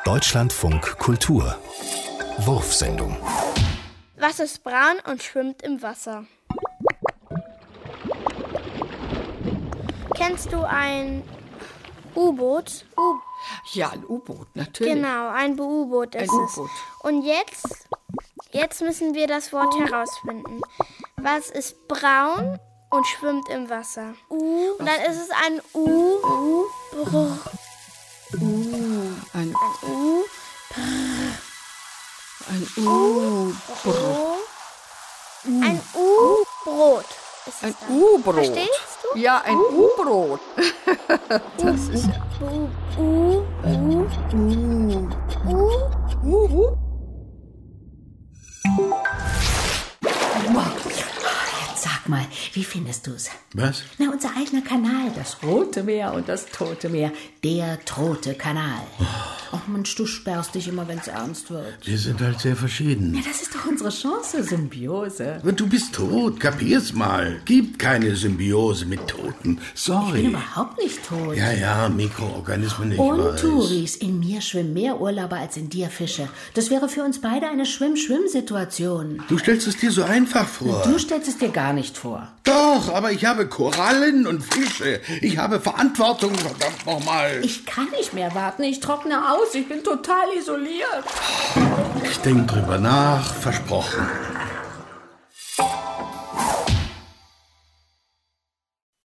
Deutschlandfunk Kultur Wurfsendung. Was ist braun und schwimmt im Wasser? Kennst du ein U-Boot? Ja, ein U-Boot, natürlich. Genau, ein U-Boot ist es. Und jetzt müssen wir das Wort herausfinden. Was ist braun und schwimmt im Wasser? Und dann ist es ein Ein U-Brot. Ein U-Brot. Verstehst du? Ja, ein U-Brot. Das ist ja... Jetzt sag mal, wie findest du's? Was? Na, unser eigener Kanal, das Rote Meer und das Tote Meer, der Tote Kanal. Ach Mensch, du sperrst dich immer, wenn's ernst wird. Wir sind halt sehr verschieden. Ja, das ist doch unsere Chance, Symbiose. Aber du bist tot, kapier's mal. Gibt keine Symbiose mit Toten. Sorry. Ich bin überhaupt nicht tot. Ja, Mikroorganismen, ich Und weiß. Touris, in mir schwimmen mehr Urlauber als in dir Fische. Das wäre für uns beide eine Schwimm-Schwimm-Situation. Du stellst es dir so einfach vor. Du stellst es dir gar nicht vor. Doch, aber ich habe Korallen und Fische. Ich habe Verantwortung, verdammt nochmal. Ich kann nicht mehr warten, ich trockne aus, ich bin total isoliert. Ich denke drüber nach, versprochen.